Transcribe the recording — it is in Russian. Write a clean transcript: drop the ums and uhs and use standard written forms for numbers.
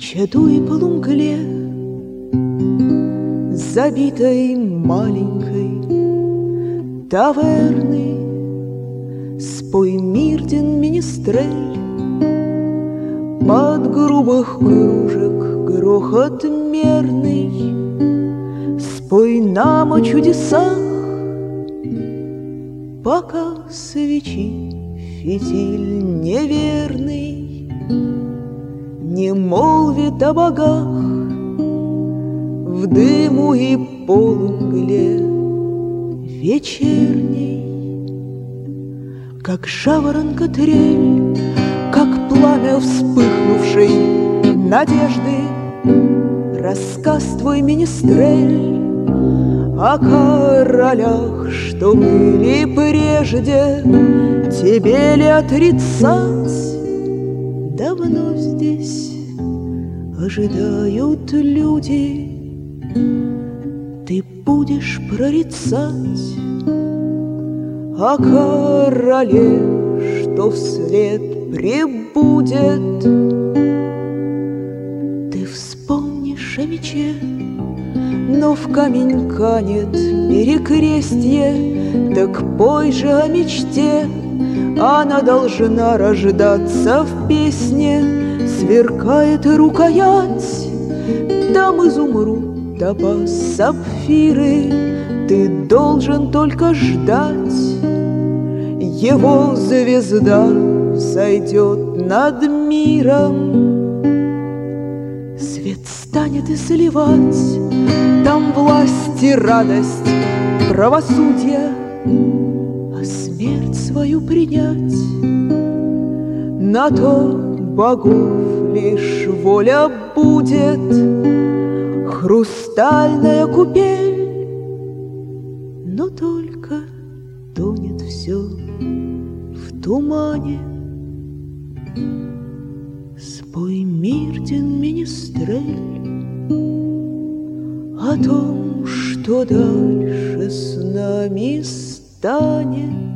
чаду и полумгле, забитой маленькой таверны, спой Мирдин министрель. Под грубых кружек грохот мерный, спой нам о чудесах, пока свечи фитиль неверный не молвит о богах в дыму и полумгле вечерней. Как жаворонка трель, как пламя вспыхнувшей надежды, рассказ твой, министрель, о королях, что были прежде, тебе ли отрицать? Давно здесь ожидают люди, ты будешь прорицать о короле, что вслед прибудет. Ты вспомнишь о мече, но в камень канет перекрестье, так пой же о мечте, она должна рождаться в песне. Сверкает рукоять, там изумруд, топаз, сапфиры, ты должен только ждать, его звезда взойдет над миром. Свет станет изливать, там власть и радость, правосудие, а смерть свою принять. На то богов лишь воля будет, хрустальная купель, но только тонет все в тумане. Спой, Мирдин министрель, о том, что дальше с нами станет.